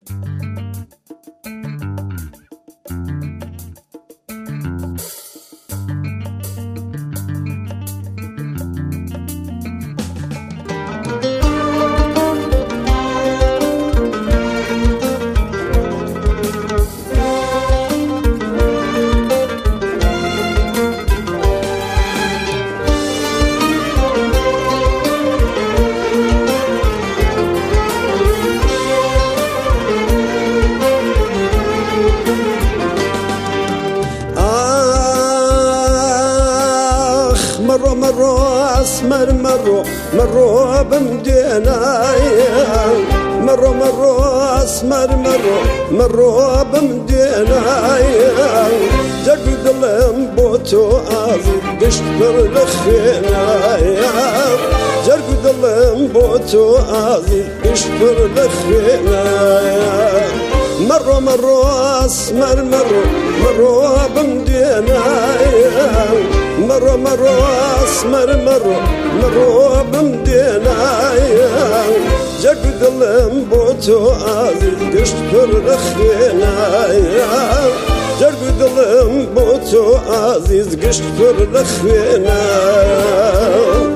أسمر مروا بمدينايا مروا أسمر مروا بمدينايا جرد الانبوتو آذي قشبر لخينايا جرد الانبوتو آذي قشبر لخينايا مروا أسمر مروا بمدينايا مروا أسمر مروا بمدينايا جرد الانبوتو آذي قشبر لخينايا جرد الانبوتو عزيز قشبر لخينايا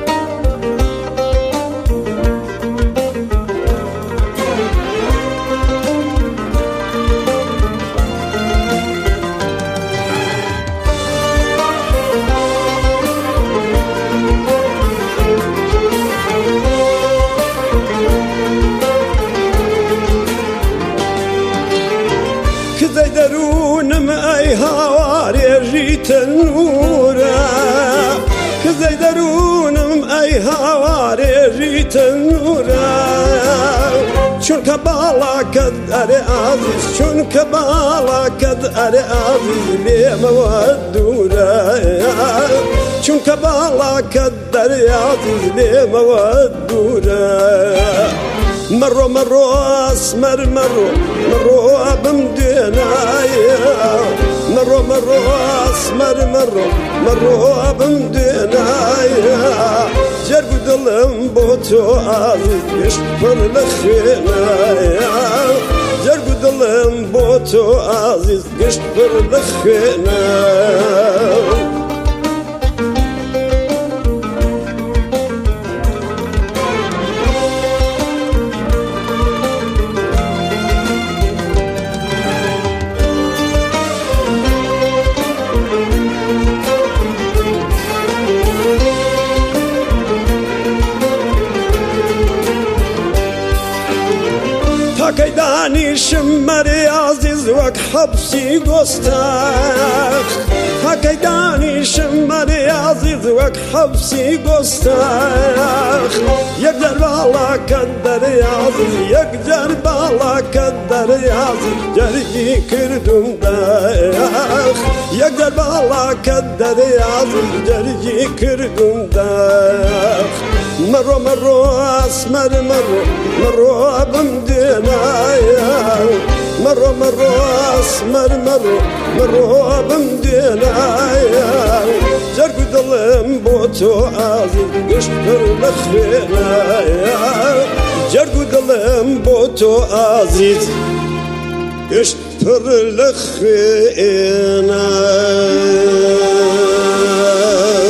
كذي درونم أي هواري جيت النورا كذي درونم أي هواري جيت النورا شون كبالا كد أري عزيز شون كبالا كد أري عزيز لي مودورا شون كبالا كد أري عزيز لي مودورا مروا أسمر مروا بمدينايا مروا أسمر مروا بمدينايا جرد الانبوتو عزيز يشبر لخينايا جرد الانبوتو عزيز يشبر لخينايا كيداني شمري عزيز وك حبسي قستاخ هكيداني شمري عزيز وك حبسي قستاخ يقدر بالله كدر يا عزيز يقدر بالله كدر يا عزيز جري كردم داخ يقدر بالله كدر يا عزيز جري كردم داخ مروا أسمر مروا بمدينايا مروا أسمر مروا بمدينايا جرد الانبوتو عزيز قشبر لخينايا جرد الانبوتو عزيز قشبر لخينايا